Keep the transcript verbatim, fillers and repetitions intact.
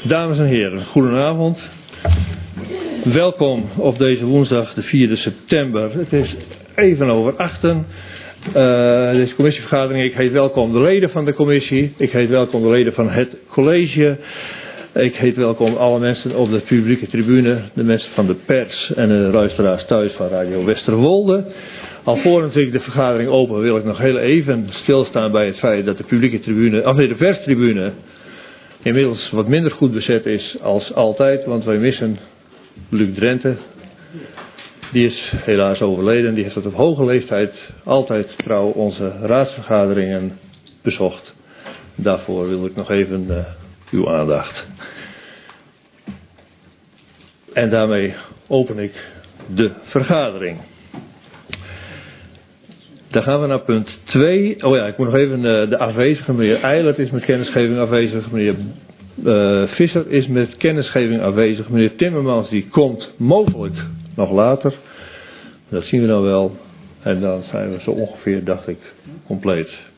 Dames en heren, goedenavond. Welkom op deze woensdag, de vierde september. Het is even over achten. Uh, deze commissievergadering. Ik heet welkom de leden van de commissie. Ik heet welkom de leden van het college. Ik heet welkom alle mensen op de publieke tribune. De mensen van de pers en de luisteraars thuis van Radio Westerwolde. Alvorens ik de vergadering open wil ik nog heel even stilstaan bij het feit dat de publieke tribune, of nee, de perstribune inmiddels wat minder goed bezet is als altijd, want wij missen Luc Drenthe. Die is helaas overleden. Die heeft tot op hoge leeftijd altijd trouw onze raadsvergaderingen bezocht. Daarvoor wil ik nog even uh, uw aandacht. En daarmee open ik de vergadering. Dan gaan we naar punt twee. Oh ja, ik moet nog even uh, de afwezige meneer Eilert is met kennisgeving afwezig. Meneer uh, Visser is met kennisgeving afwezig. Meneer Timmermans die komt mogelijk nog later. Dat zien we dan wel. En dan zijn we zo ongeveer, dacht ik, compleet.